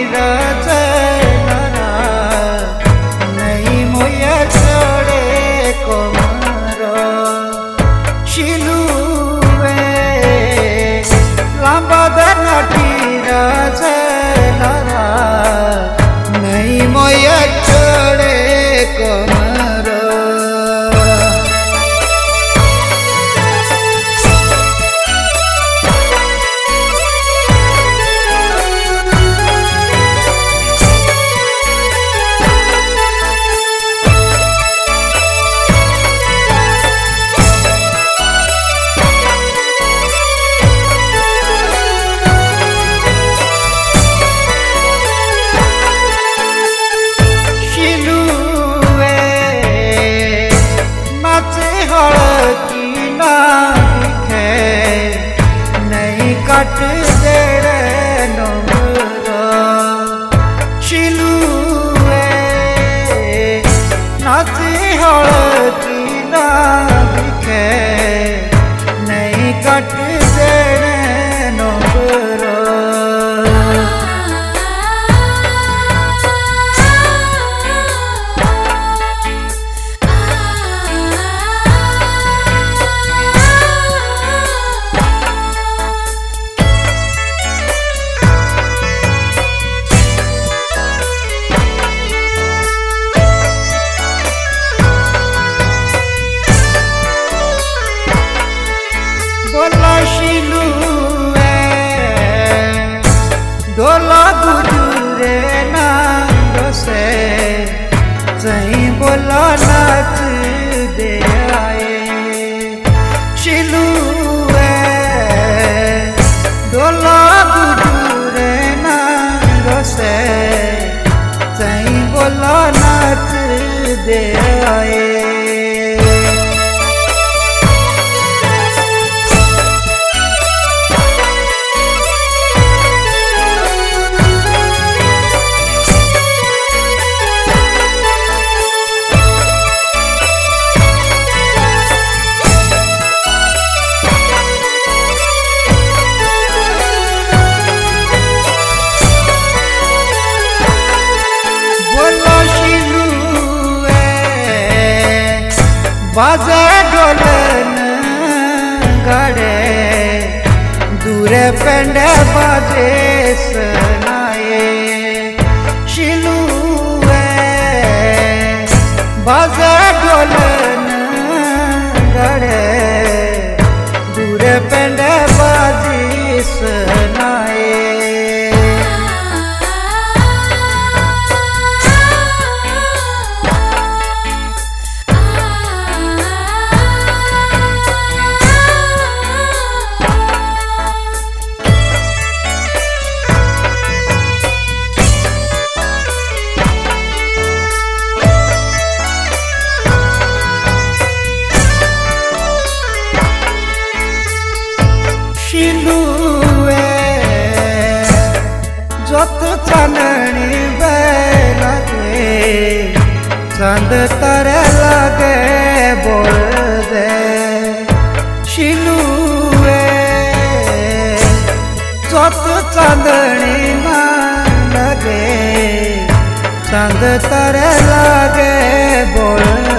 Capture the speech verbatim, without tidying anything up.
रचना नहीं मोया चढ़े कोमरो शिलुए लांबादर नाटी रचना नहीं मोया चढ़े कोमरो कट देड़े नमरा शिलुए नाची हड़की ना दिखे नहीं कट देड़े नमरा शिलुए डोला गुजरे नांग से सही बोला नाच दे आए शिलुए डोला गुजरे नांग से सही बोला नाच दे आए बाजा ढोलन गड़े दूरे पेंडे बाजे सनाए शिलुए बाजा ढोलन गड़े दूरे पेंडे बाजे सनाए शिलुए जोत चांदनी लगे चांद तारे लगे बोल दे शिलुए जोत चांदनी ना लगे चांद तारे लगे बोल